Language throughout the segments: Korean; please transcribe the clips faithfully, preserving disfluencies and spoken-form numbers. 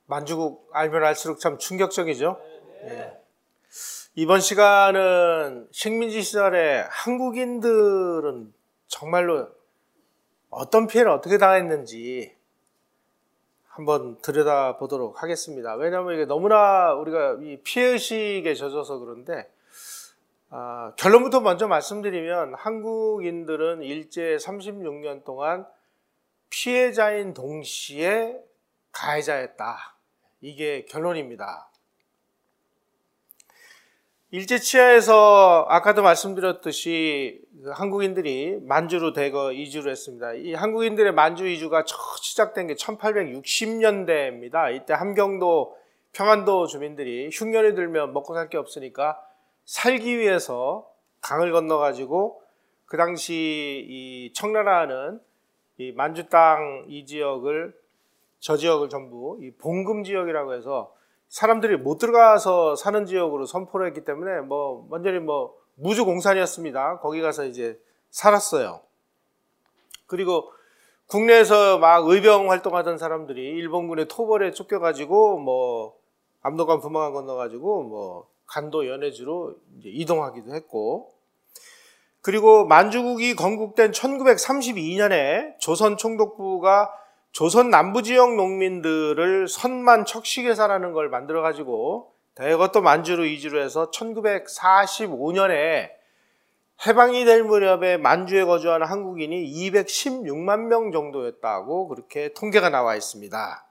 만주국 알면 알수록 참 충격적이죠. 예. 이번 시간은 식민지 시절에 한국인들은 정말로 어떤 피해를 어떻게 당했는지 한번 들여다보도록 하겠습니다. 왜냐하면 이게 너무나 우리가 이 피해의식에 젖어서 그런데, 아, 결론부터 먼저 말씀드리면 한국인들은 일제 삼십육 년 동안 피해자인 동시에 가해자였다. 이게 결론입니다. 일제 치하에서 아까도 말씀드렸듯이 한국인들이 만주로 대거 이주를 했습니다. 이 한국인들의 만주 이주가 처음 시작된 게 천팔백육십 년대입니다. 이때 함경도, 평안도 주민들이 흉년이 들면 먹고 살 게 없으니까 살기 위해서 강을 건너가지고 그 당시 이 청나라는 이 만주 땅 이 지역을, 저 지역을 전부 이 봉금 지역이라고 해서 사람들이 못 들어가서 사는 지역으로 선포를 했기 때문에 뭐 완전히 뭐 무주공산이었습니다. 거기 가서 이제 살았어요. 그리고 국내에서 막 의병 활동하던 사람들이 일본군의 토벌에 쫓겨가지고 뭐 압록강 부마강 건너가지고 뭐 간도 연해주로 이제 이동하기도 했고, 그리고 만주국이 건국된 천구백삼십이 년에 조선 총독부가 조선 남부지역 농민들을 선만 척식회사라는 걸 만들어가지고 대거 또 만주로 이주를 해서 천구백사십오 년에 해방이 될 무렵에 만주에 거주하는 한국인이 이백십육만 명 정도였다고 그렇게 통계가 나와 있습니다.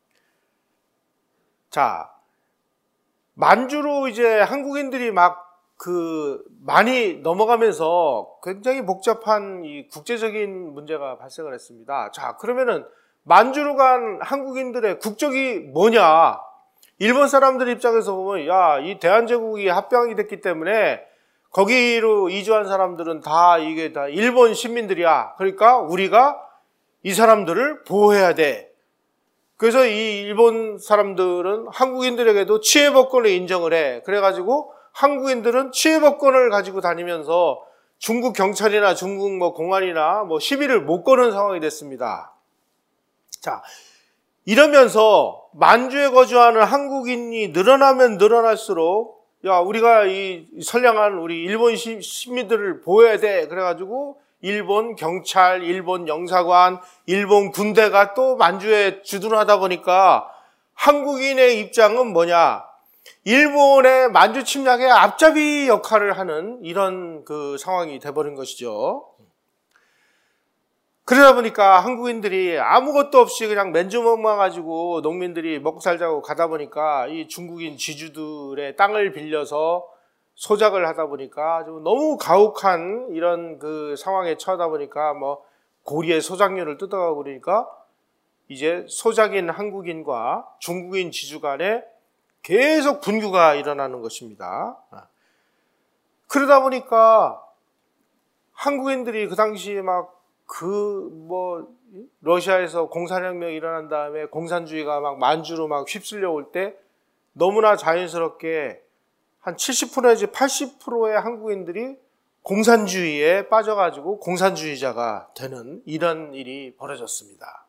자, 만주로 이제 한국인들이 막 그 많이 넘어가면서 굉장히 복잡한 이 국제적인 문제가 발생을 했습니다. 자, 그러면은 만주로 간 한국인들의 국적이 뭐냐? 일본 사람들 입장에서 보면, 야, 이 대한제국이 합병이 됐기 때문에 거기로 이주한 사람들은 다 이게 다 일본 시민들이야. 그러니까 우리가 이 사람들을 보호해야 돼. 그래서 이 일본 사람들은 한국인들에게도 치해법권을 인정을 해. 그래가지고 한국인들은 치해법권을 가지고 다니면서 중국 경찰이나 중국 뭐 공안이나 뭐 시비를 못 거는 상황이 됐습니다. 자, 이러면서 만주에 거주하는 한국인이 늘어나면 늘어날수록, 야, 우리가 이 선량한 우리 일본 시민들을 보호해야 돼. 그래가지고 일본 경찰, 일본 영사관, 일본 군대가 또 만주에 주둔하다 보니까 한국인의 입장은 뭐냐? 일본의 만주 침략의 앞잡이 역할을 하는 이런 그 상황이 돼버린 것이죠. 그러다 보니까 한국인들이 아무것도 없이 그냥 맨주먹만 가지고 농민들이 먹고 살자고 가다 보니까 이 중국인 지주들의 땅을 빌려서 소작을 하다 보니까 좀 너무 가혹한 이런 그 상황에 처하다 보니까 뭐 고리의 소작료를 뜯어가고 그러니까 이제 소작인 한국인과 중국인 지주 간에 계속 분규가 일어나는 것입니다. 그러다 보니까 한국인들이 그 당시에 막 그 뭐 러시아에서 공산혁명이 일어난 다음에 공산주의가 막 만주로 막 휩쓸려 올 때 너무나 자연스럽게 한 칠십 퍼센트 내지 팔십 퍼센트의 한국인들이 공산주의에 빠져가지고 공산주의자가 되는 이런 일이 벌어졌습니다.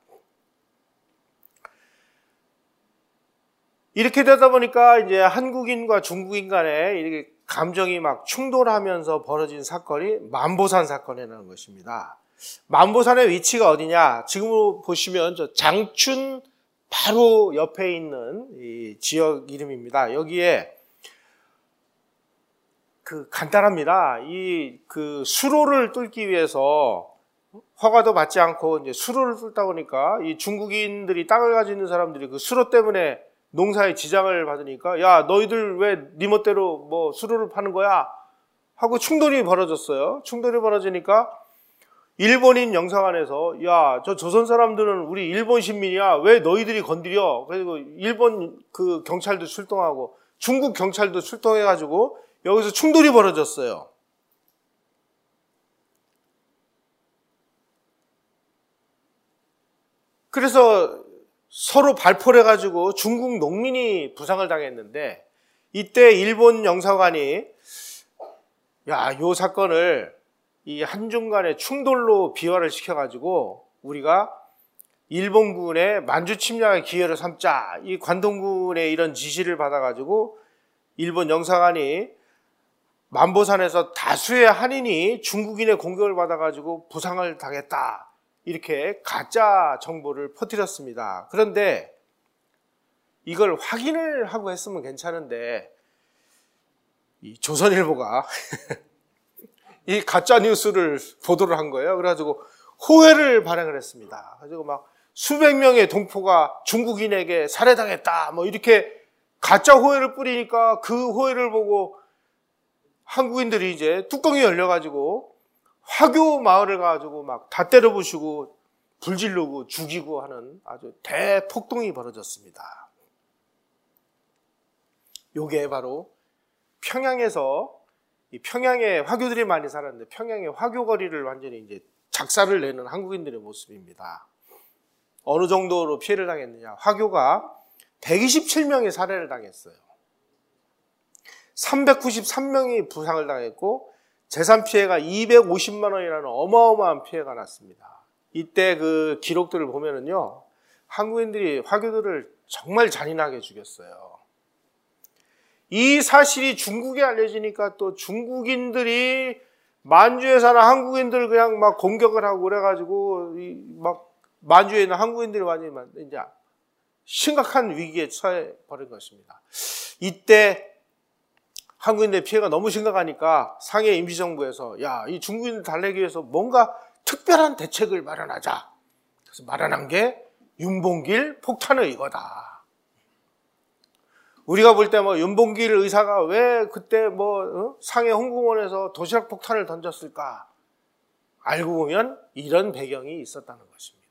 이렇게 되다 보니까 이제 한국인과 중국인 간에 이렇게 감정이 막 충돌하면서 벌어진 사건이 만보산 사건이라는 것입니다. 만보산의 위치가 어디냐? 지금 보시면 저 장춘 바로 옆에 있는 이 지역 이름입니다. 여기에 그 간단합니다. 이 그 수로를 뚫기 위해서 허가도 받지 않고 이제 수로를 뚫다 보니까 이 중국인들이 땅을 가지고 있는 사람들이 그 수로 때문에 농사에 지장을 받으니까, 야, 너희들 왜 네 멋대로 뭐 수로를 파는 거야? 하고 충돌이 벌어졌어요. 충돌이 벌어지니까 일본인 영사관에서, 야, 저 조선 사람들은 우리 일본 시민이야. 왜 너희들이 건드려? 그리고 일본 그 경찰도 출동하고 중국 경찰도 출동해가지고 여기서 충돌이 벌어졌어요. 그래서 서로 발포를 해가지고 중국 농민이 부상을 당했는데, 이때 일본 영사관이 야, 요 사건을 이 한중 간의 충돌로 비화를 시켜가지고 우리가 일본군의 만주 침략의 기회를 삼자, 이 관동군의 이런 지시를 받아가지고 일본 영사관이 만보산에서 다수의 한인이 중국인의 공격을 받아가지고 부상을 당했다, 이렇게 가짜 정보를 퍼뜨렸습니다. 그런데 이걸 확인을 하고 했으면 괜찮은데 이 조선일보가 이 가짜 뉴스를 보도를 한 거예요. 그래가지고 호해를 발행을 했습니다. 그래가지고 막 수백 명의 동포가 중국인에게 살해당했다, 뭐 이렇게 가짜 호해를 뿌리니까 그 호해를 보고 한국인들이 이제 뚜껑이 열려가지고 화교 마을을 가지고 막 다 때려부시고 불지르고 죽이고 하는 아주 대폭동이 벌어졌습니다. 요게 바로 평양에서, 이 평양에 화교들이 많이 살았는데 평양의 화교거리를 완전히 이제 작사를 내는 한국인들의 모습입니다. 어느 정도로 피해를 당했느냐? 화교가 백이십칠 명이 살해를 당했어요. 삼백구십삼 명이 부상을 당했고 재산 피해가 이백오십만 원이라는 어마어마한 피해가 났습니다. 이때 그 기록들을 보면은요, 한국인들이 화교들을 정말 잔인하게 죽였어요. 이 사실이 중국에 알려지니까 또 중국인들이 만주에 사는 한국인들을 그냥 막 공격을 하고 그래가지고 막 만주에 있는 한국인들이 완전히 이제 심각한 위기에 처해 버린 것입니다. 이때 한국인들의 피해가 너무 심각하니까 상해 임시정부에서 야, 이 중국인을 달래기 위해서 뭔가 특별한 대책을 마련하자. 그래서 마련한 게 윤봉길 폭탄의 의거다. 우리가 볼 때 뭐 윤봉길 의사가 왜 그때 뭐 어? 상해 홍공원에서 도시락 폭탄을 던졌을까? 알고 보면 이런 배경이 있었다는 것입니다.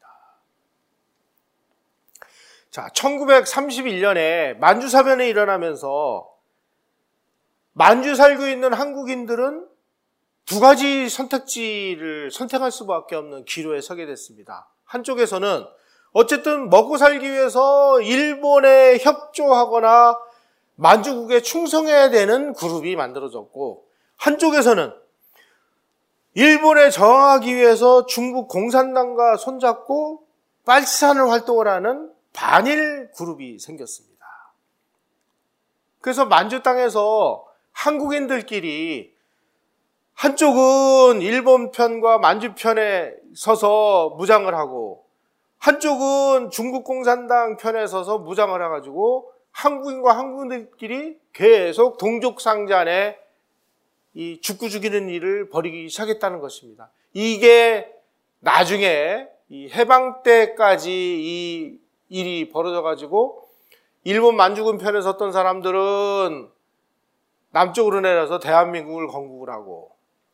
자, 천구백삼십일 년에 만주사변이 일어나면서 만주 살고 있는 한국인들은 두 가지 선택지를 선택할 수밖에 없는 기로에 서게 됐습니다. 한쪽에서는 어쨌든 먹고 살기 위해서 일본에 협조하거나 만주국에 충성해야 되는 그룹이 만들어졌고, 한쪽에서는 일본에 저항하기 위해서 중국 공산당과 손잡고 빨치산을 활동을 하는 반일 그룹이 생겼습니다. 그래서 만주 땅에서 한국인들끼리 한쪽은 일본 편과 만주 편에 서서 무장을 하고 한쪽은 중국 공산당 편에 서서 무장을 해가지고 한국인과 한국인들끼리 계속 동족상잔에 이 죽고 죽이는 일을 벌이기 시작했다는 것입니다. 이게 나중에 이 해방 때까지 이 일이 벌어져가지고 일본 만주군 편에 섰던 사람들은 남쪽으로 내려서 대한민국을 건국을 하고,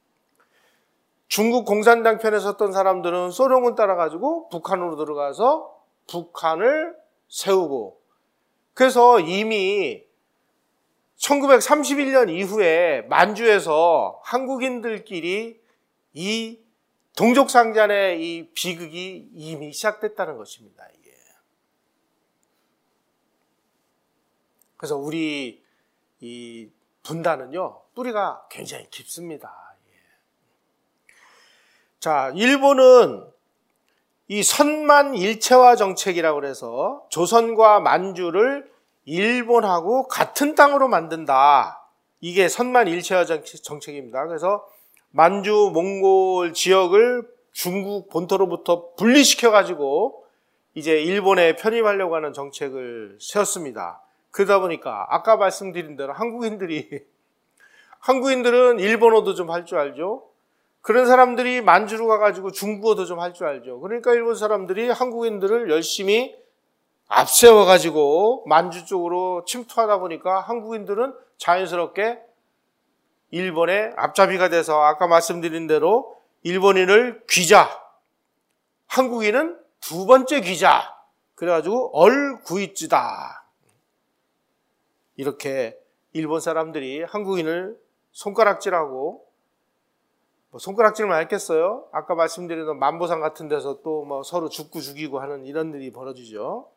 중국 공산당 편에 섰던 사람들은 소련군 따라가지고 북한으로 들어가서 북한을 세우고, 그래서 이미 천구백삼십일 년 이후에 만주에서 한국인들끼리 이 동족상잔의 이 비극이 이미 시작됐다는 것입니다. 이게. 그래서 우리 이 분단은요, 뿌리가 굉장히 깊습니다. 자, 일본은 이 선만 일체화 정책이라고 해서 조선과 만주를 일본하고 같은 땅으로 만든다. 이게 선만 일체화 정책입니다. 그래서 만주, 몽골 지역을 중국 본토로부터 분리시켜가지고 이제 일본에 편입하려고 하는 정책을 세웠습니다. 그러다 보니까 아까 말씀드린 대로 한국인들이 한국인들은 일본어도 좀 할 줄 알죠. 그런 사람들이 만주로 가가지고 중국어도 좀 할 줄 알죠. 그러니까 일본 사람들이 한국인들을 열심히 앞세워가지고 만주 쪽으로 침투하다 보니까 한국인들은 자연스럽게 일본의 앞잡이가 돼서 아까 말씀드린 대로 일본인을 귀자, 한국인은 두 번째 귀자, 그래가지고 얼구이찌다. 이렇게 일본 사람들이 한국인을 손가락질하고, 뭐 손가락질만 했겠어요? 아까 말씀드린 만보산 같은 데서 또 뭐 서로 죽고 죽이고 하는 이런 일이 벌어지죠.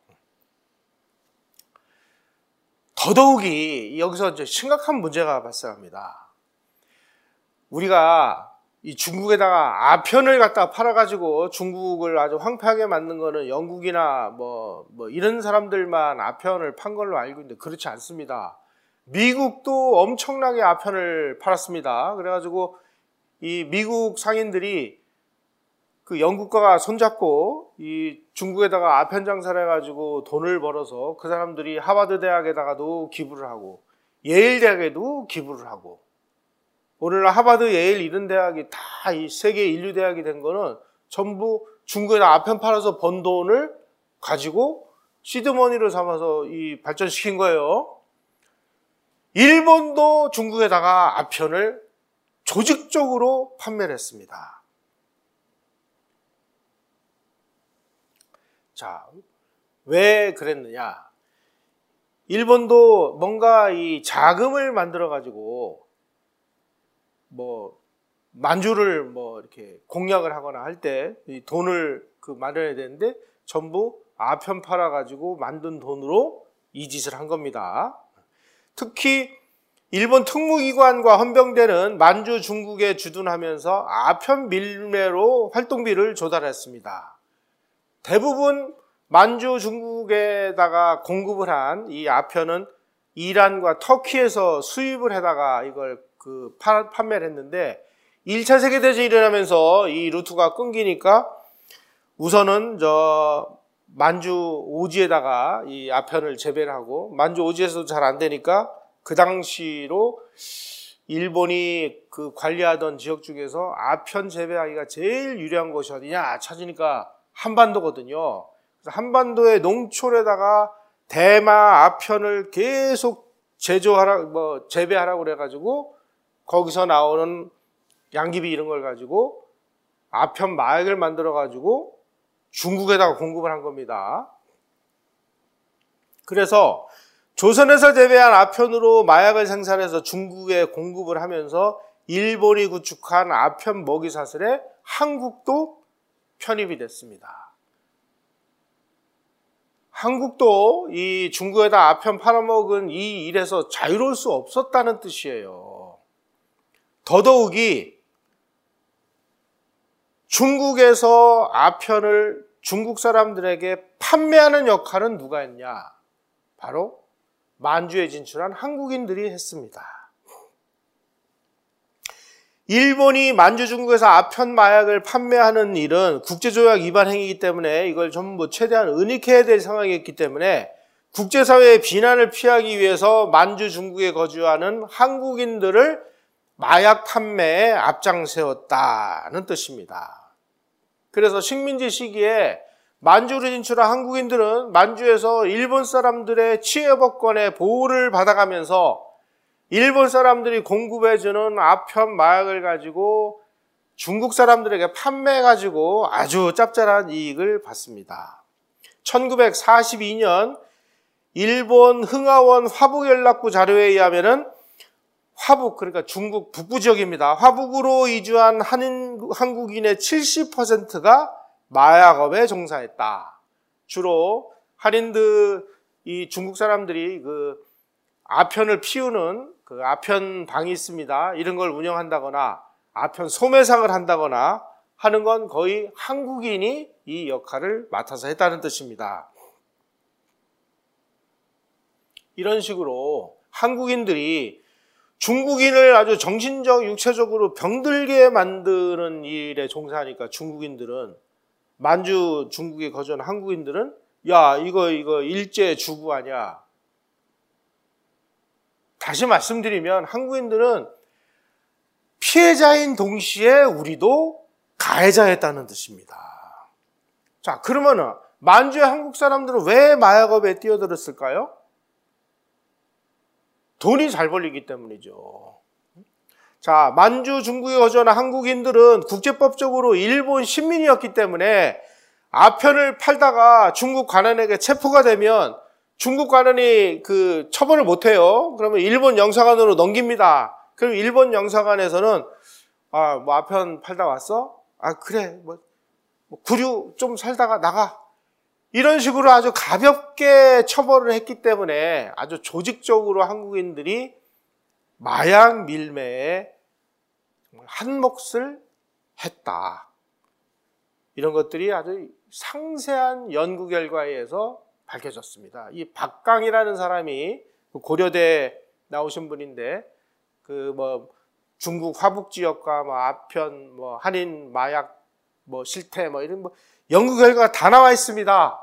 더더욱이 여기서 이제 심각한 문제가 발생합니다. 우리가 이 중국에다가 아편을 갖다 팔아가지고 중국을 아주 황폐하게 만든 거는 영국이나 뭐, 뭐 이런 사람들만 아편을 판 걸로 알고 있는데 그렇지 않습니다. 미국도 엄청나게 아편을 팔았습니다. 그래가지고 이 미국 상인들이 그 영국과 손잡고 이 중국에다가 아편 장사를 해가지고 돈을 벌어서 그 사람들이 하버드 대학에다가도 기부를 하고 예일 대학에도 기부를 하고 오늘날 하버드, 예일 이런 대학이 다 이 세계 인류 대학이 된 거는 전부 중국에다 아편 팔아서 번 돈을 가지고 시드머니를 삼아서 이 발전시킨 거예요. 일본도 중국에다가 아편을 조직적으로 판매를 했습니다. 자, 왜 그랬느냐? 일본도 뭔가 이 자금을 만들어 가지고 뭐 만주를 뭐 이렇게 공략을 하거나 할 때 이 돈을 그 마련해야 되는데 전부 아편 팔아 가지고 만든 돈으로 이 짓을 한 겁니다. 특히 일본 특무기관과 헌병대는 만주 중국에 주둔하면서 아편 밀매로 활동비를 조달했습니다. 대부분 만주 중국에다가 공급을 한 이 아편은 이란과 터키에서 수입을 해다가 이걸 그 판매를 했는데 일 차 세계대전이 일어나면서 이 루트가 끊기니까 우선은 저 만주 오지에다가 이 아편을 재배를 하고 만주 오지에서도 잘 안 되니까 그 당시로 일본이 그 관리하던 지역 중에서 아편 재배하기가 제일 유리한 곳이 어디냐 찾으니까 한반도거든요. 그래서 한반도의 농촌에다가 대마 아편을 계속 제조하라, 뭐 재배하라고 그래가지고 거기서 나오는 양귀비 이런 걸 가지고 아편 마약을 만들어가지고 중국에다가 공급을 한 겁니다. 그래서 조선에서 재배한 아편으로 마약을 생산해서 중국에 공급을 하면서 일본이 구축한 아편 먹이사슬에 한국도 편입이 됐습니다. 한국도 이 중국에다 아편 팔아먹은 이 일에서 자유로울 수 없었다는 뜻이에요. 더더욱이 중국에서 아편을 중국 사람들에게 판매하는 역할은 누가 했냐? 바로 만주에 진출한 한국인들이 했습니다. 일본이 만주 중국에서 아편 마약을 판매하는 일은 국제조약 위반 행위이기 때문에 이걸 전부 최대한 은닉해야 될 상황이었기 때문에 국제사회의 비난을 피하기 위해서 만주 중국에 거주하는 한국인들을 마약 판매에 앞장세웠다는 뜻입니다. 그래서 식민지 시기에 만주로 진출한 한국인들은 만주에서 일본 사람들의 치해법권의 보호를 받아가면서 일본 사람들이 공급해주는 아편 마약을 가지고 중국 사람들에게 판매해가지고 아주 짭짤한 이익을 받습니다. 천구백사십이 년 일본 흥하원 화북연락부 자료에 의하면은 화북, 그러니까 중국 북부 지역입니다. 화북으로 이주한 한인, 한국인의 칠십 퍼센트가 마약업에 종사했다. 주로 한인들, 이 중국 사람들이 그 아편을 피우는 그 아편 방이 있습니다. 이런 걸 운영한다거나 아편 소매상을 한다거나 하는 건 거의 한국인이 이 역할을 맡아서 했다는 뜻입니다. 이런 식으로 한국인들이 중국인을 아주 정신적, 육체적으로 병들게 만드는 일에 종사하니까 중국인들은 만주 중국에 거주하는 한국인들은 야 이거 이거 일제 주부 아니야. 다시 말씀드리면 한국인들은 피해자인 동시에 우리도 가해자였다는 뜻입니다. 자, 그러면은 만주의 한국 사람들은 왜 마약업에 뛰어들었을까요? 돈이 잘 벌리기 때문이죠. 자, 만주 중국에 거주하는 한국인들은 국제법적으로 일본 식민이었기 때문에 아편을 팔다가 중국 관원에게 체포가 되면 중국 관원이 그 처벌을 못해요. 그러면 일본 영사관으로 넘깁니다. 그럼 일본 영사관에서는 아, 뭐 아편 팔다 왔어? 아, 그래. 뭐, 뭐 구류 좀 살다가 나가. 이런 식으로 아주 가볍게 처벌을 했기 때문에 아주 조직적으로 한국인들이 마약 밀매에 한 몫을 했다. 이런 것들이 아주 상세한 연구 결과에 의해서 밝혀졌습니다. 이 박강이라는 사람이 고려대 나오신 분인데 그 뭐 중국 화북 지역과 뭐 아편, 뭐 한인 마약 뭐 실태 뭐 이런 뭐 연구 결과가 다 나와 있습니다.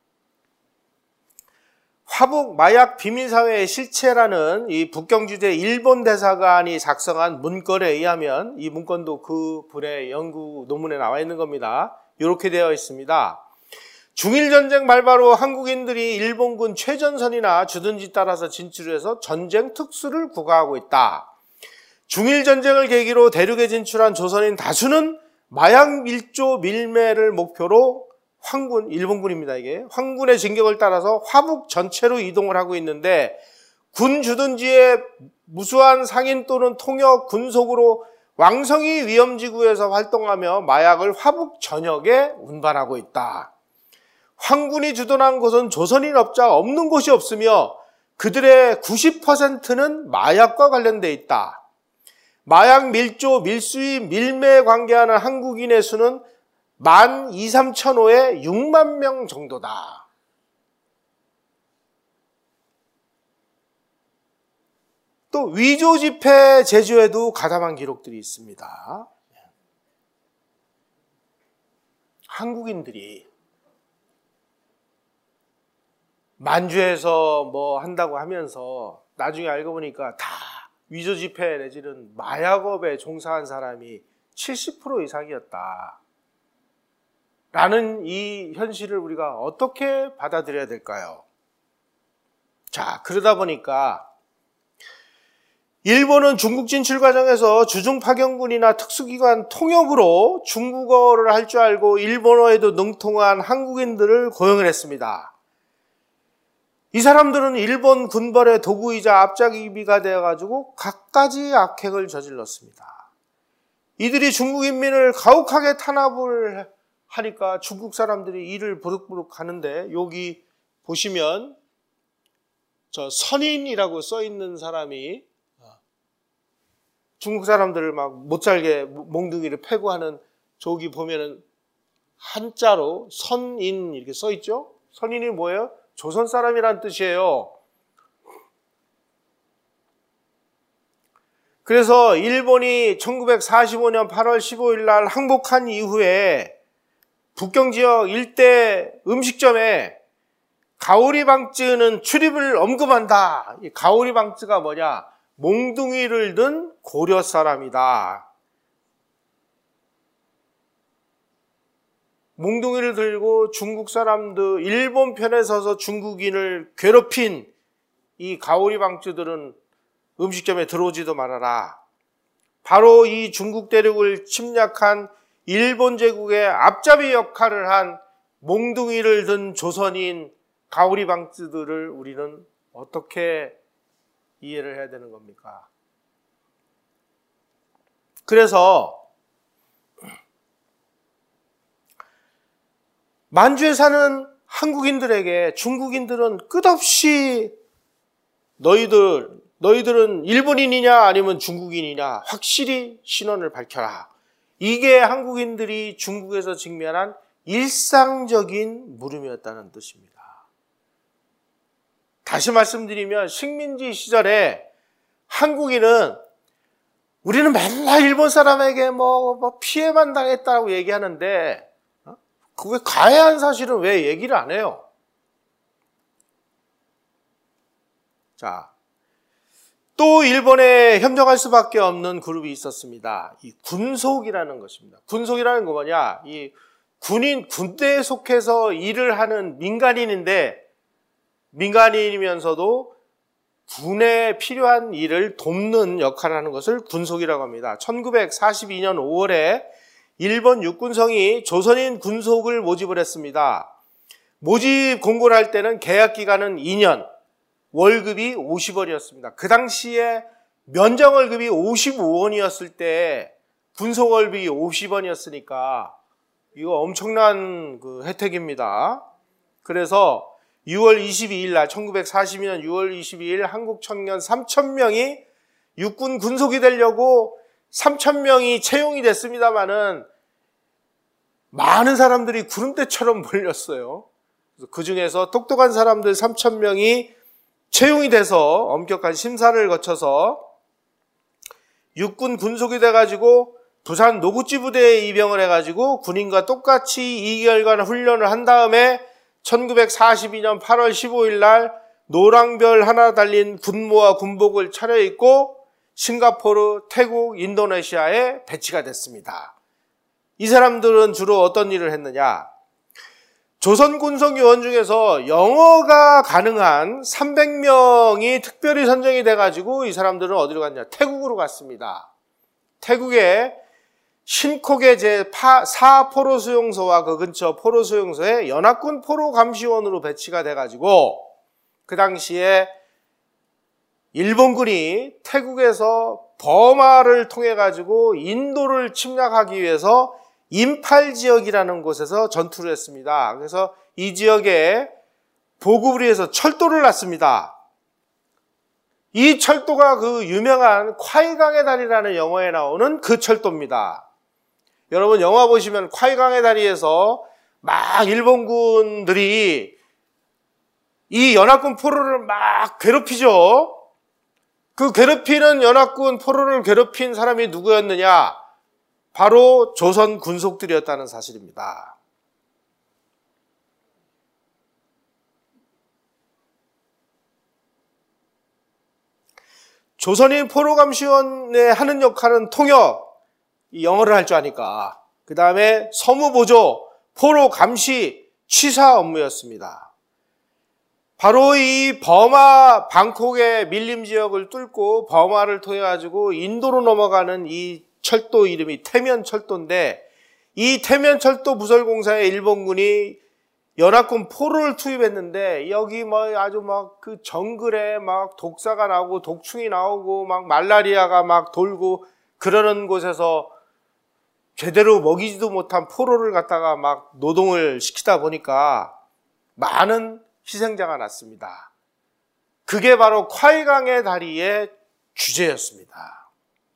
화북 마약 비밀사회의 실체라는 이 북경주재 일본 대사관이 작성한 문건에 의하면, 이 문건도 그 분의 연구 논문에 나와 있는 겁니다. 이렇게 되어 있습니다. 중일전쟁 발바로 한국인들이 일본군 최전선이나 주둔지 따라서 진출해서 전쟁 특수를 구가하고 있다. 중일전쟁을 계기로 대륙에 진출한 조선인 다수는 마약 밀조 밀매를 목표로 황군, 일본군입니다, 이게. 황군의 진격을 따라서 화북 전체로 이동을 하고 있는데, 군 주둔지의 무수한 상인 또는 통역, 군속으로 왕성이 위험지구에서 활동하며 마약을 화북 전역에 운반하고 있다. 황군이 주둔한 곳은 조선인 업자가 없는 곳이 없으며 그들의 구십 퍼센트는 마약과 관련돼 있다. 마약 밀조, 밀수입, 밀매에 관계하는 한국인의 수는 만 이삼천호에 육만 명 정도다. 또 위조 지폐 제조에도 가담한 기록들이 있습니다. 한국인들이 만주에서 뭐 한다고 하면서 나중에 알고 보니까 다 위조 지폐 내지는 마약업에 종사한 사람이 칠십 퍼센트 이상이었다. 라는 이 현실을 우리가 어떻게 받아들여야 될까요? 자, 그러다 보니까 일본은 중국 진출 과정에서 주중 파견군이나 특수기관 통역으로 중국어를 할 줄 알고 일본어에도 능통한 한국인들을 고용을 했습니다. 이 사람들은 일본 군벌의 도구이자 앞잡이가 되어가지고 갖가지 악행을 저질렀습니다. 이들이 중국 인민을 가혹하게 탄압을 하니까 중국 사람들이 이를 부룩부룩 하는데, 여기 보시면 저 선인이라고 써 있는 사람이 중국 사람들을 막 못살게 몽둥이를 패고 하는, 저기 보면은 한자로 선인 이렇게 써 있죠? 선인이 뭐예요? 조선 사람이란 뜻이에요. 그래서 일본이 천구백사십오년 팔월 십오일 날 항복한 이후에 북경 지역 일대 음식점에 가오리방쯔는 출입을 엄금한다. 이 가오리방쯔가 뭐냐? 몽둥이를 든 고려 사람이다. 몽둥이를 들고 중국 사람들, 일본 편에 서서 중국인을 괴롭힌 이 가오리방쯔들은 음식점에 들어오지도 말아라. 바로 이 중국 대륙을 침략한 일본 제국의 앞잡이 역할을 한 몽둥이를 든 조선인 가오리방쯔들을 우리는 어떻게 이해를 해야 되는 겁니까? 그래서 만주에 사는 한국인들에게 중국인들은 끝없이 너희들, 너희들은 일본인이냐 아니면 중국인이냐 확실히 신원을 밝혀라. 이게 한국인들이 중국에서 직면한 일상적인 물음이었다는 뜻입니다. 다시 말씀드리면 식민지 시절에 한국인은 우리는 맨날 일본 사람에게 뭐, 뭐 피해만 당했다고 얘기하는데 그 왜 가해한 사실은 왜 얘기를 안 해요? 자, 또 일본에 협력할 수밖에 없는 그룹이 있었습니다. 이 군속이라는 것입니다. 군속이라는 거 뭐냐? 이 군인, 군대에 속해서 일을 하는 민간인인데, 민간인이면서도 군에 필요한 일을 돕는 역할을 하는 것을 군속이라고 합니다. 천구백사십이년 오월에 일본 육군성이 조선인 군속을 모집을 했습니다. 모집 공고를 할 때는 계약 기간은 이 년, 월급이 오십원이었습니다. 그 당시에 면정 월급이 오십오원이었을 때 군속 월급이 오십원이었으니까 이거 엄청난 그 혜택입니다. 그래서 유월 이십이일 날, 천구백사십이년 유월 이십이일 한국 청년 삼천 명이 육군 군속이 되려고 삼천 명이 채용이 됐습니다마는 많은 사람들이 구름대처럼 몰렸어요. 그 중에서 똑똑한 사람들 삼천 명이 채용이 돼서 엄격한 심사를 거쳐서 육군 군속이 돼가지고 부산 노구찌 부대에 입영을 해가지고 군인과 똑같이 이 개월간 훈련을 한 다음에 천구백사십이 년 팔월 십오일 날 노랑별 하나 달린 군모와 군복을 차려입고 싱가포르, 태국, 인도네시아에 배치가 됐습니다. 이 사람들은 주로 어떤 일을 했느냐? 조선 군속 요원 중에서 영어가 가능한 삼백 명이 특별히 선정이 돼가지고 이 사람들은 어디로 갔냐? 태국으로 갔습니다. 태국의 신콕의 제사 포로 수용소와 그 근처 포로 수용소에 연합군 포로 감시원으로 배치가 돼가지고 그 당시에 일본군이 태국에서 버마를 통해 가지고 인도를 침략하기 위해서 임팔 지역이라는 곳에서 전투를 했습니다. 그래서 이 지역에 보급을 위해서 철도를 놨습니다. 이 철도가 그 유명한 콰이강의 다리라는 영화에 나오는 그 철도입니다. 여러분 영화 보시면 콰이강의 다리에서 막 일본군들이 이 연합군 포로를 막 괴롭히죠. 그 괴롭히는 연합군 포로를 괴롭힌 사람이 누구였느냐? 바로 조선 군속들이었다는 사실입니다. 조선인 포로감시원에 하는 역할은 통역, 영어를 할 줄 아니까. 그 다음에 서무보조, 포로감시, 취사 업무였습니다. 바로 이 버마 방콕의 밀림 지역을 뚫고 버마를 통해 가지고 인도로 넘어가는 이 철도 이름이 태면철도인데 이 태면철도 부설공사에 일본군이 연합군 포로를 투입했는데 여기 뭐 아주 막 그 정글에 막 독사가 나오고 독충이 나오고 막 말라리아가 막 돌고 그러는 곳에서 제대로 먹이지도 못한 포로를 갖다가 막 노동을 시키다 보니까 많은 희생자가 났습니다. 그게 바로 콰이강의 다리의 주제였습니다.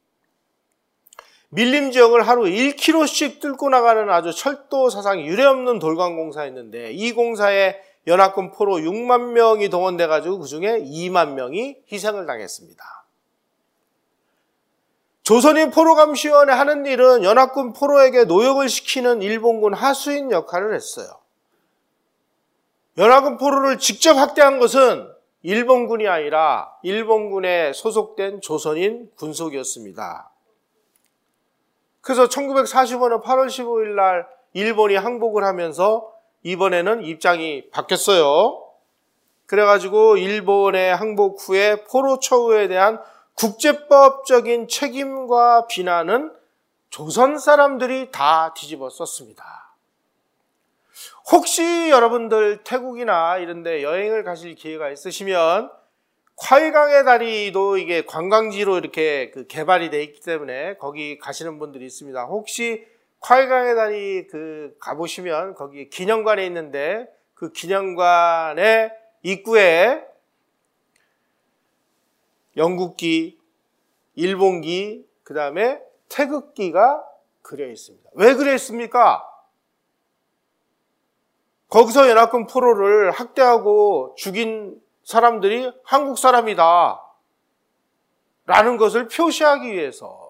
밀림 지역을 하루 일 킬로미터씩 뚫고 나가는 아주 철도 사상 유례없는 돌관공사였는데 이 공사에 연합군 포로 육만 명이 동원돼가지고 그 중에 이만 명이 희생을 당했습니다. 조선인 포로감시원에 하는 일은 연합군 포로에게 노역을 시키는 일본군 하수인 역할을 했어요. 연합군 포로를 직접 학대한 것은 일본군이 아니라 일본군에 소속된 조선인 군속이었습니다. 그래서 천구백사십오 년 팔월 십오일 날 일본이 항복을 하면서 이번에는 입장이 바뀌었어요. 그래가지고 일본의 항복 후에 포로 처우에 대한 국제법적인 책임과 비난은 조선 사람들이 다 뒤집어 썼습니다. 혹시 여러분들 태국이나 이런 데 여행을 가실 기회가 있으시면 콰이강의 다리도 이게 관광지로 이렇게 그 개발이 돼 있기 때문에 거기 가시는 분들이 있습니다. 혹시 콰이강의 다리 그 가보시면 거기 기념관에 있는데 그 기념관의 입구에 영국기, 일본기, 그 다음에 태극기가 그려 있습니다. 왜 그려 있습니까? 거기서 연합군 포로를 학대하고 죽인 사람들이 한국 사람이다 라는 것을 표시하기 위해서.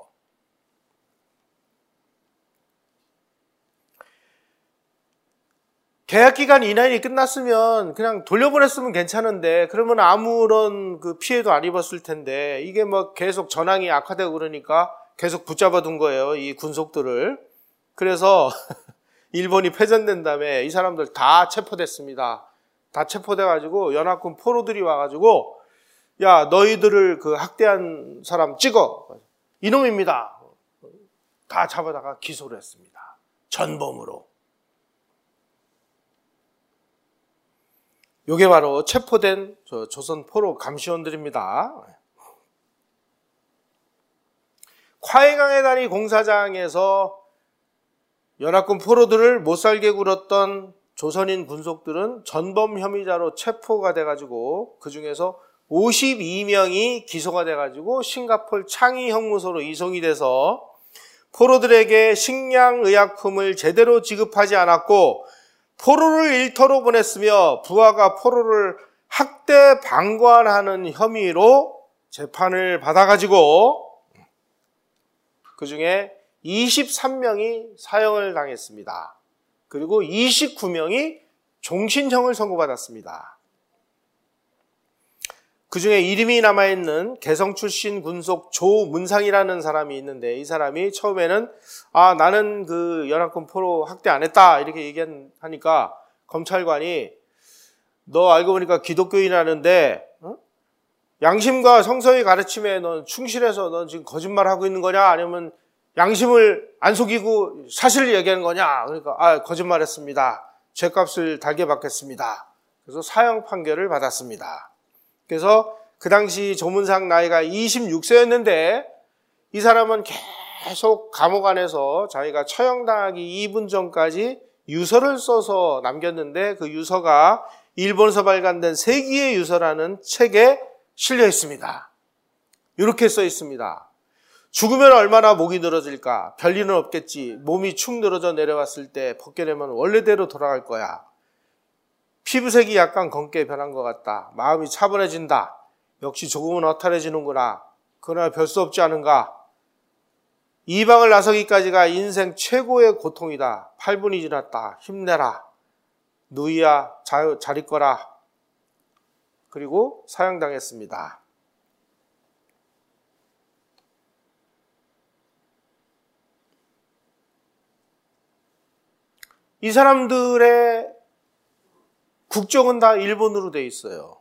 계약기간 이내에 끝났으면 그냥 돌려보냈으면 괜찮은데 그러면 아무런 그 피해도 안 입었을 텐데 이게 뭐 계속 전황이 악화되고 그러니까 계속 붙잡아 둔 거예요, 이 군속들을. 그래서 일본이 패전된 다음에 이 사람들 다 체포됐습니다. 다 체포돼가지고 연합군 포로들이 와가지고 야 너희들을 그 학대한 사람 찍어, 이놈입니다. 다 잡아다가 기소를 했습니다. 전범으로. 요게 바로 체포된 조선 포로 감시원들입니다. 콰이강의 다리 공사장에서 연합군 포로들을 못살게 굴었던 조선인 군속들은 전범 혐의자로 체포가 돼가지고 그 중에서 오십이 명이 기소가 돼가지고 싱가포르 창의 형무소로 이송이 돼서 포로들에게 식량의약품을 제대로 지급하지 않았고 포로를 일터로 보냈으며 부하가 포로를 학대 방관하는 혐의로 재판을 받아가지고 그 중에 이십삼 명이 사형을 당했습니다. 그리고 이십구 명이 종신형을 선고받았습니다. 그 중에 이름이 남아있는 개성 출신 군속 조문상이라는 사람이 있는데 이 사람이 처음에는 아 나는 그 연합군 포로 학대 안 했다 이렇게 얘기하니까 검찰관이 너 알고 보니까 기독교인이라는데 어? 양심과 성서의 가르침에 넌 충실해서 넌 지금 거짓말하고 있는 거냐 아니면 양심을 안 속이고 사실을 얘기하는 거냐 그러니까 아 거짓말했습니다. 죗값을 달게 받겠습니다. 그래서 사형 판결을 받았습니다. 그래서 그 당시 조문상 나이가 이십육 세였는데 이 사람은 계속 감옥 안에서 자기가 처형당하기 이 분 전까지 유서를 써서 남겼는데 그 유서가 일본에서 발간된 세기의 유서라는 책에 실려 있습니다. 이렇게 써 있습니다. 죽으면 얼마나 목이 늘어질까? 별일은 없겠지. 몸이 축 늘어져 내려왔을 때 벗겨내면 원래대로 돌아갈 거야. 피부색이 약간 검게 변한 것 같다. 마음이 차분해진다. 역시 조금은 허탈해지는구나. 그러나 별 수 없지 않은가. 이방을 나서기까지가 인생 최고의 고통이다. 팔 분이 지났다. 힘내라. 누이야 잘, 잘 있거라. 그리고 사형당했습니다. 이 사람들의 국적은 다 일본으로 돼 있어요.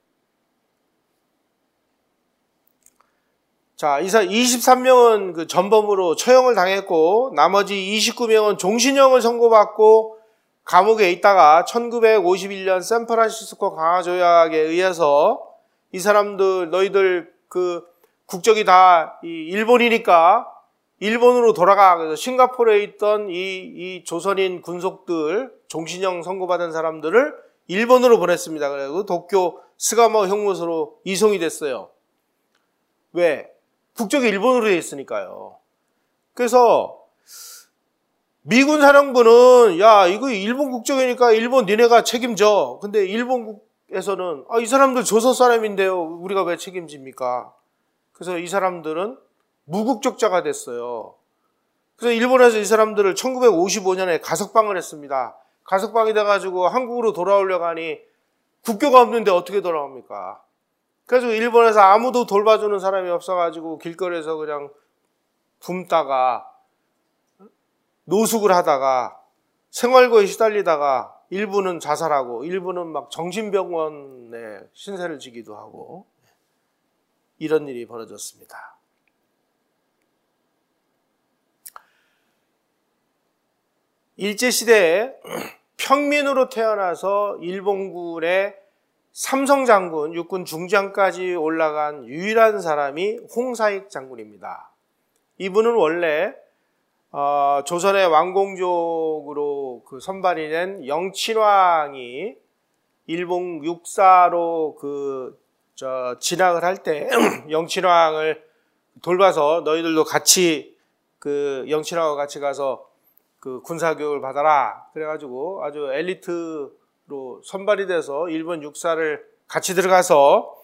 자, 이십삼 명은 그 전범으로 처형을 당했고 나머지 이십구 명은 종신형을 선고받고 감옥에 있다가 천구백오십일 년 샌프란시스코 강화조약에 의해서 이 사람들 너희들 그 국적이 다 일본이니까 일본으로 돌아가. 그래서 싱가포르에 있던 이, 이 조선인 군속들 종신형 선고받은 사람들을 일본으로 보냈습니다. 그래서 도쿄 스가모 형무소로 이송이 됐어요. 왜? 국적이 일본으로 돼 있으니까요. 그래서 미군 사령부는 야 이거 일본 국적이니까 일본 니네가 책임져. 근데 일본에서는 아, 이 사람들 조선 사람인데요. 우리가 왜 책임집니까? 그래서 이 사람들은 무국적자가 됐어요. 그래서 일본에서 이 사람들을 천구백오십오 년에 가석방을 했습니다. 가석방이 돼가지고 한국으로 돌아오려고 하니 국교가 없는데 어떻게 돌아옵니까? 그래서 일본에서 아무도 돌봐주는 사람이 없어가지고 길거리에서 그냥 굶다가 노숙을 하다가 생활고에 시달리다가 일부는 자살하고 일부는 막 정신병원에 신세를 지기도 하고 이런 일이 벌어졌습니다. 일제시대에 평민으로 태어나서 일본군의 삼성 장군, 육군 중장까지 올라간 유일한 사람이 홍사익 장군입니다. 이분은 원래 어, 조선의 왕공족으로 그 선발이 된 영친왕이 일본 육사로 그 저 진학을 할 때 영친왕을 돌봐서 너희들도 같이 그 영친왕과 같이 가서 그 군사교육을 받아라. 그래가지고 아주 엘리트로 선발이 돼서 일본 육사를 같이 들어가서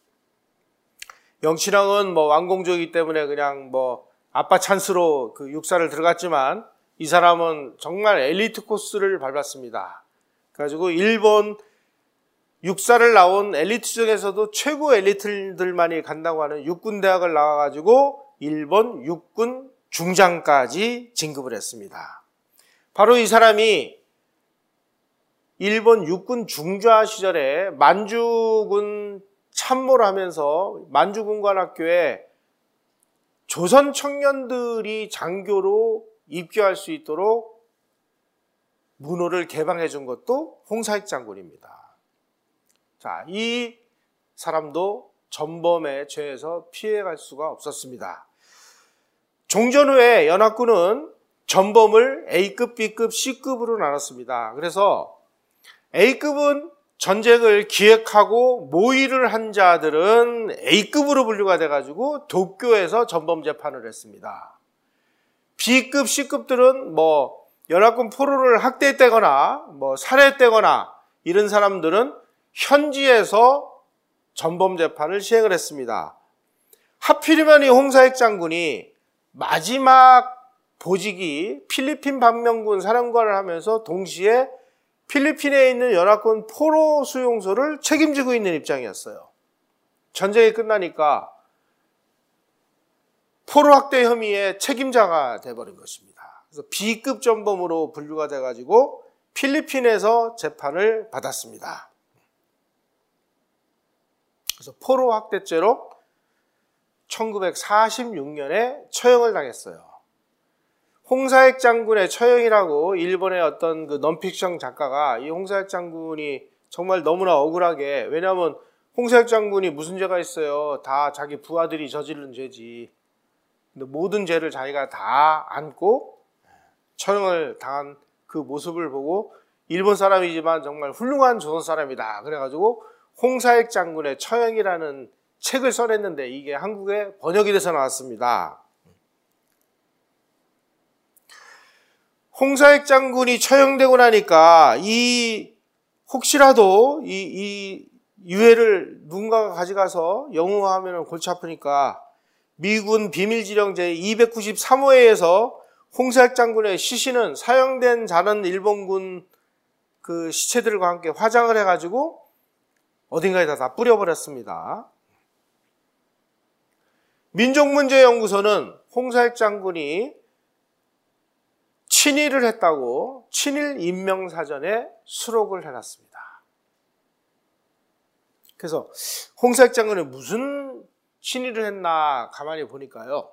영친왕은 뭐 왕공족이기 때문에 그냥 뭐 아빠 찬스로 그 육사를 들어갔지만 이 사람은 정말 엘리트 코스를 밟았습니다. 그래가지고 일본 육사를 나온 엘리트 중에서도 최고 엘리트들만이 간다고 하는 육군대학을 나와가지고 일본 육군 중장까지 진급을 했습니다. 바로 이 사람이 일본 육군 중좌 시절에 만주군 참모를 하면서 만주군관학교에 조선 청년들이 장교로 입교할 수 있도록 문호를 개방해 준 것도 홍사익 장군입니다. 자, 이 사람도 전범의 죄에서 피해갈 수가 없었습니다. 종전 후에 연합군은 전범을 A급, B급, C급으로 나눴습니다. 그래서 A급은 전쟁을 기획하고 모의를 한 자들은 A급으로 분류가 돼가지고 도쿄에서 전범 재판을 했습니다. B급, C급들은 뭐 연합군 포로를 학대했다거나 뭐 살해했다거나 이런 사람들은 현지에서 전범 재판을 시행을 했습니다. 하필이면 이 홍사익 장군이 마지막 보직이 필리핀 반면군 사령관을 하면서 동시에 필리핀에 있는 연합군 포로 수용소를 책임지고 있는 입장이었어요. 전쟁이 끝나니까 포로 학대 혐의의 책임자가 돼버린 것입니다. 그래서 B급 전범으로 분류가 돼가지고 필리핀에서 재판을 받았습니다. 그래서 포로 학대죄로 천구백사십육 년에 처형을 당했어요. 홍사익 장군의 처형이라고 일본의 어떤 그 넌픽션 작가가 이 홍사익 장군이 정말 너무나 억울하게, 왜냐하면 홍사익 장군이 무슨 죄가 있어요? 다 자기 부하들이 저지른 죄지. 근데 모든 죄를 자기가 다 안고 처형을 당한 그 모습을 보고 일본 사람이지만 정말 훌륭한 조선 사람이다. 그래가지고 홍사익 장군의 처형이라는 책을 써냈는데 이게 한국에 번역이 돼서 나왔습니다. 홍사익 장군이 처형되고 나니까 이 혹시라도 이, 이 유해를 누군가가 가져가서 영웅화하면 골치 아프니까 미군 비밀지령 제이백구십삼 호에서 홍사익 장군의 시신은 사형된 자는 일본군 그 시체들과 함께 화장을 해가지고 어딘가에다 다 뿌려버렸습니다. 민족문제연구소는 홍사익 장군이 친일을 했다고 친일 인명사전에 수록을 해놨습니다. 그래서 홍사익 장군이 무슨 친일을 했나 가만히 보니까요.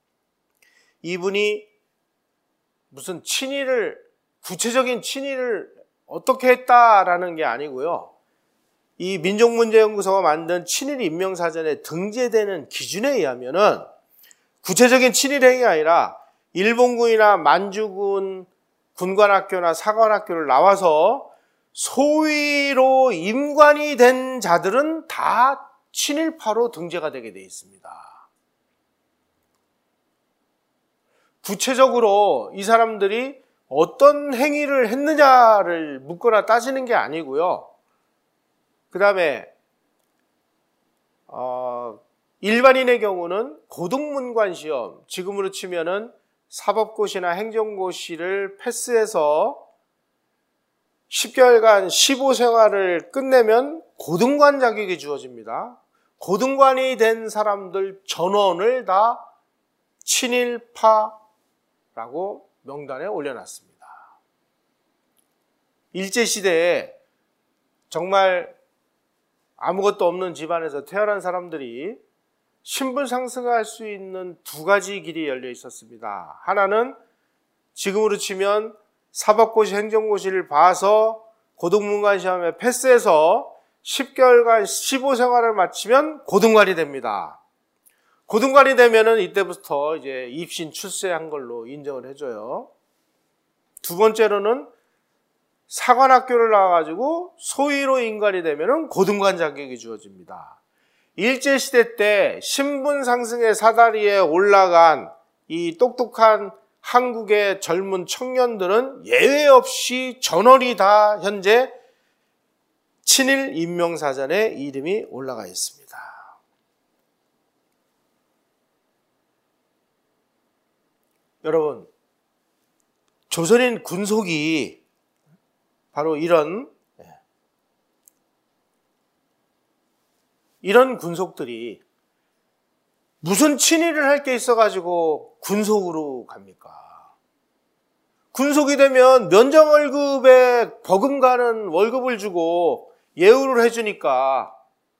이분이 무슨 친일을, 구체적인 친일을 어떻게 했다라는 게 아니고요. 이 민족문제연구소가 만든 친일 인명사전에 등재되는 기준에 의하면은 구체적인 친일 행위가 아니라 일본군이나 만주군 군관학교나 사관학교를 나와서 소위로 임관이 된 자들은 다 친일파로 등재가 되게 되어 있습니다. 구체적으로 이 사람들이 어떤 행위를 했느냐를 묻거나 따지는 게 아니고요. 그 다음에 어, 일반인의 경우는 고등문관 시험, 지금으로 치면은 사법고시나 행정고시를 패스해서 십 개월간 시보 생활을 끝내면 고등관 자격이 주어집니다. 고등관이 된 사람들 전원을 다 친일파라고 명단에 올려놨습니다. 일제시대에 정말 아무것도 없는 집안에서 태어난 사람들이 신분 상승할 수 있는 두 가지 길이 열려 있었습니다. 하나는 지금으로 치면 사법고시, 행정고시를 봐서 고등문관 시험에 패스해서 십 개월간 시보 생활을 마치면 고등관이 됩니다. 고등관이 되면은 이때부터 이제 입신 출세한 걸로 인정을 해줘요. 두 번째로는 사관학교를 나와가지고 소위로 인관이 되면은 고등관 자격이 주어집니다. 일제시대 때 신분 상승의 사다리에 올라간 이 똑똑한 한국의 젊은 청년들은 예외 없이 전원이 다 현재 친일 인명사전에 이름이 올라가 있습니다. 여러분, 조선인 군속이 바로 이런 이런 군속들이 무슨 친일을 할 게 있어가지고 군속으로 갑니까? 군속이 되면 면정월급에 버금가는 월급을 주고 예우를 해주니까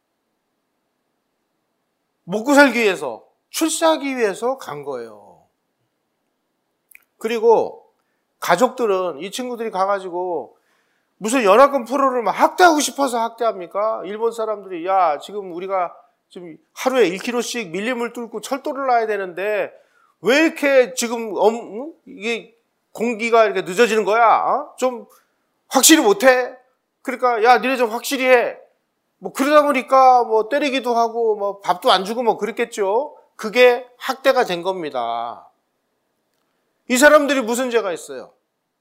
먹고 살기 위해서, 출세하기 위해서 간 거예요. 그리고 가족들은 이 친구들이 가가지고 무슨 연합군 포로를 막 학대하고 싶어서 학대합니까? 일본 사람들이 야 지금 우리가 지금 하루에 일 킬로미터씩 밀림을 뚫고 철도를 놔야 되는데 왜 이렇게 지금 엄, 이게 공기가 이렇게 늦어지는 거야? 어? 좀 확실히 못해? 그러니까 야 니네 좀 확실히 해. 뭐 그러다 보니까 뭐 때리기도 하고 뭐 밥도 안 주고 뭐 그랬겠죠. 그게 학대가 된 겁니다. 이 사람들이 무슨 죄가 있어요?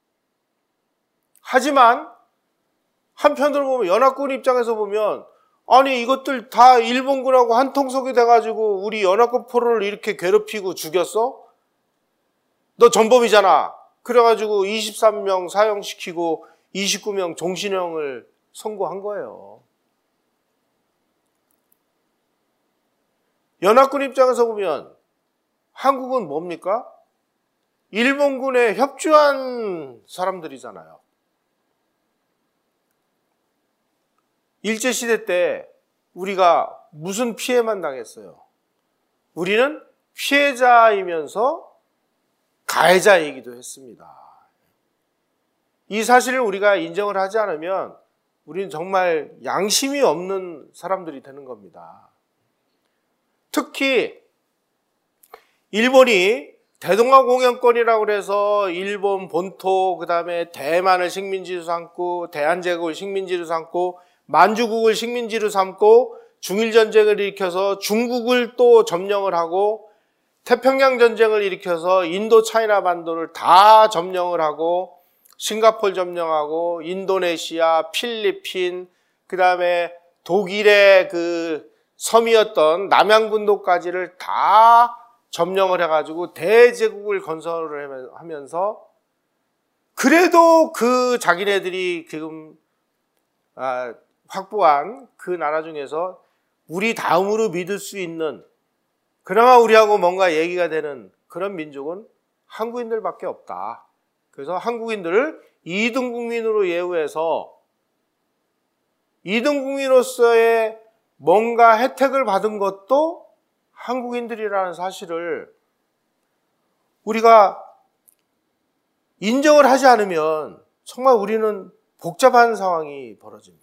하지만 한편으로 보면 연합군 입장에서 보면 아니 이것들 다 일본군하고 한통속이 돼가지고 우리 연합군 포로를 이렇게 괴롭히고 죽였어? 너 전범이잖아. 그래가지고 이십삼 명 사형시키고 이십구 명 종신형을 선고한 거예요. 연합군 입장에서 보면 한국은 뭡니까? 일본군에 협조한 사람들이잖아요. 일제시대 때 우리가 무슨 피해만 당했어요? 우리는 피해자이면서 가해자이기도 했습니다. 이 사실을 우리가 인정을 하지 않으면 우리는 정말 양심이 없는 사람들이 되는 겁니다. 특히 일본이 대동아공영권이라고 해서 일본 본토, 그 다음에 대만을 식민지로 삼고 대한제국을 식민지로 삼고 만주국을 식민지로 삼고 중일전쟁을 일으켜서 중국을 또 점령을 하고 태평양 전쟁을 일으켜서 인도 차이나 반도를 다 점령을 하고 싱가포르 점령하고 인도네시아, 필리핀, 그 다음에 독일의 그 섬이었던 남양분도까지를 다 점령을 해가지고 대제국을 건설을 하면서 그래도 그 자기네들이 지금 아, 확보한 그 나라 중에서 우리 다음으로 믿을 수 있는 그나마 우리하고 뭔가 얘기가 되는 그런 민족은 한국인들밖에 없다. 그래서 한국인들을 이등 국민으로 예우해서 이등 국민으로서의 뭔가 혜택을 받은 것도 한국인들이라는 사실을 우리가 인정을 하지 않으면 정말 우리는 복잡한 상황이 벌어집니다.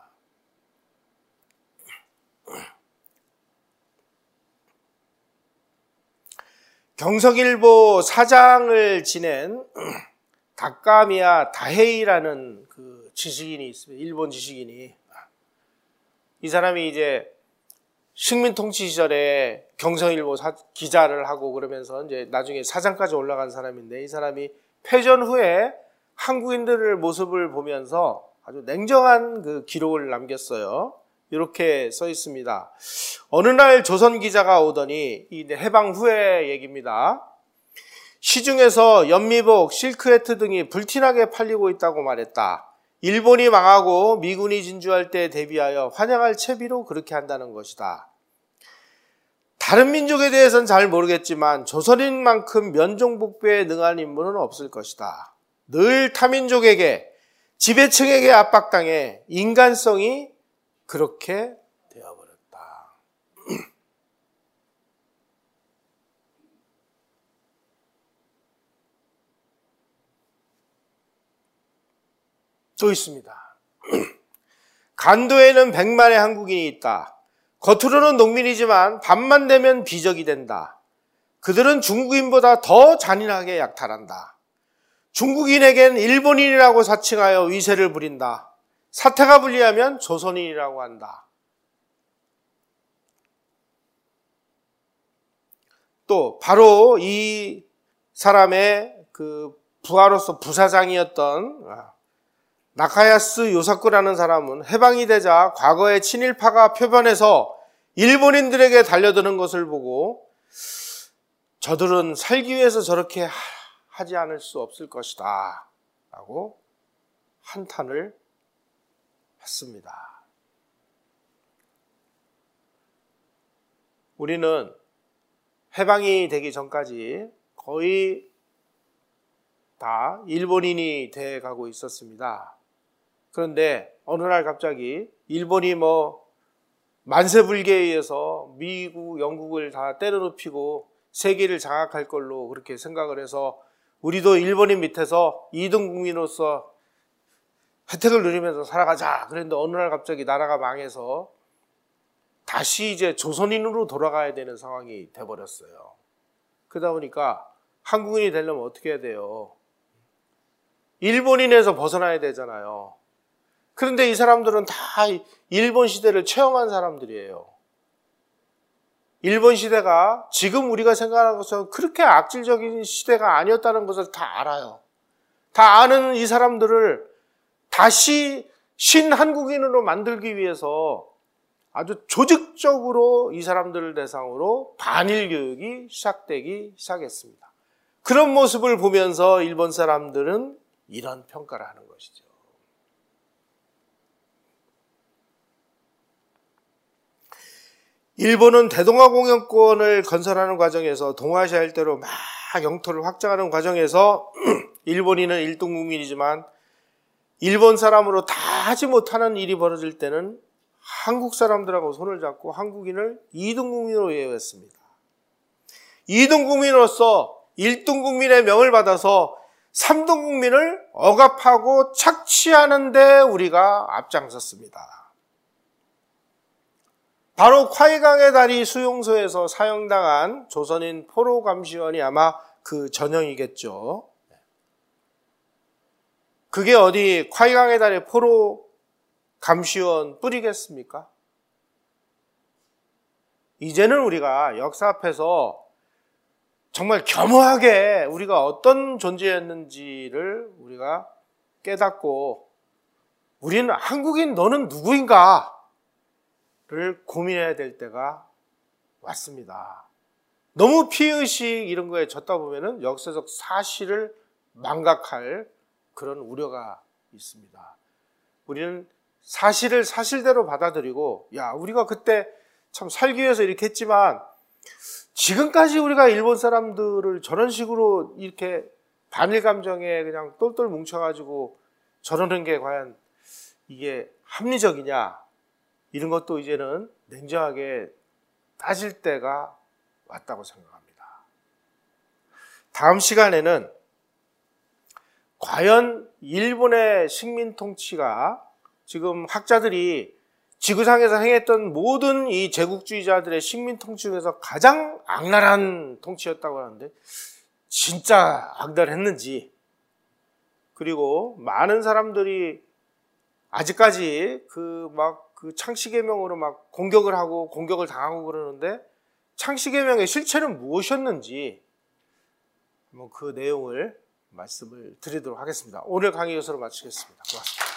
경석일보 사장을 지낸 다카미야 다헤이라는 그 지식인이 있습니다. 일본 지식인이. 이 사람이 이제 식민통치 시절에 경성일보 사, 기자를 하고 그러면서 이제 나중에 사장까지 올라간 사람인데 이 사람이 패전 후에 한국인들의 모습을 보면서 아주 냉정한 그 기록을 남겼어요. 이렇게 써 있습니다. 어느 날 조선 기자가 오더니 이 해방 후의 얘기입니다. 시중에서 연미복, 실크해트 등이 불티나게 팔리고 있다고 말했다. 일본이 망하고 미군이 진주할 때 대비하여 환영할 채비로 그렇게 한다는 것이다. 다른 민족에 대해서는 잘 모르겠지만 조선인만큼 면종복배에 능한 인물은 없을 것이다. 늘 타민족에게, 지배층에게 압박당해 인간성이 그렇게 되어버렸다. 또 있습니다. 간도에는 백만의 한국인이 있다. 겉으로는 농민이지만 밤만 되면 비적이 된다. 그들은 중국인보다 더 잔인하게 약탈한다. 중국인에겐 일본인이라고 사칭하여 위세를 부린다. 사태가 불리하면 조선인이라고 한다. 또 바로 이 사람의 그 부하로서 부사장이었던 나카야스 요사쿠라는 사람은 해방이 되자 과거의 친일파가 표변해서 일본인들에게 달려드는 것을 보고 저들은 살기 위해서 저렇게 하지 않을 수 없을 것이다 라고 한탄을 했습니다. 우리는 해방이 되기 전까지 거의 다 일본인이 돼 가고 있었습니다. 그런데 어느 날 갑자기 일본이 뭐 만세불기에 의해서 미국, 영국을 다 때려눕히고 세계를 장악할 걸로 그렇게 생각을 해서 우리도 일본인 밑에서 이등 국민으로서 혜택을 누리면서 살아가자. 그런데 어느 날 갑자기 나라가 망해서 다시 이제 조선인으로 돌아가야 되는 상황이 돼버렸어요. 그러다 보니까 한국인이 되려면 어떻게 해야 돼요? 일본인에서 벗어나야 되잖아요. 그런데 이 사람들은 다 일본 시대를 체험한 사람들이에요. 일본 시대가 지금 우리가 생각하는 것처럼 그렇게 악질적인 시대가 아니었다는 것을 다 알아요. 다 아는 이 사람들을 다시 신한국인으로 만들기 위해서 아주 조직적으로 이 반일사람들을 대상으로 반일 교육이 시작되기 시작했습니다. 그런 모습을 보면서 일본 사람들은 이런 평가를 하는 것이죠. 일본은 대동아공영권을 건설하는 과정에서 동아시아 일대로 막 영토를 확장하는 과정에서 일본인은 일등 국민이지만 일본 사람으로 다 하지 못하는 일이 벌어질 때는 한국 사람들하고 손을 잡고 한국인을 이등 국민으로 예우했습니다. 이등 국민으로서 일등 국민의 명을 받아서 삼등 국민을 억압하고 착취하는 데 우리가 앞장섰습니다. 바로 콰이강의 다리 수용소에서 사형당한 조선인 포로 감시원이 아마 그 전형이겠죠. 그게 어디 콰이강의 다리 포로 감시원 뿌리겠습니까? 이제는 우리가 역사 앞에서 정말 겸허하게 우리가 어떤 존재였는지를 우리가 깨닫고 우리는 한국인 너는 누구인가? 를 고민해야 될 때가 왔습니다. 너무 피의식 이런 거에 젖다 보면은 역사적 사실을 망각할 그런 우려가 있습니다. 우리는 사실을 사실대로 받아들이고, 야, 우리가 그때 참 살기 위해서 이렇게 했지만, 지금까지 우리가 일본 사람들을 저런 식으로 이렇게 반일 감정에 그냥 똘똘 뭉쳐가지고 저러는 게 과연 이게 합리적이냐? 이런 것도 이제는 냉정하게 따질 때가 왔다고 생각합니다. 다음 시간에는 과연 일본의 식민 통치가 지금 학자들이 지구상에서 행했던 모든 이 제국주의자들의 식민 통치 중에서 가장 악랄한 통치였다고 하는데 진짜 악랄했는지, 그리고 많은 사람들이 아직까지 그 막 그 창씨개명으로 막 공격을 하고 공격을 당하고 그러는데 창씨개명의 실체는 무엇이었는지 뭐 그 내용을 말씀을 드리도록 하겠습니다. 오늘 강의 이것으로 마치겠습니다. 고맙습니다.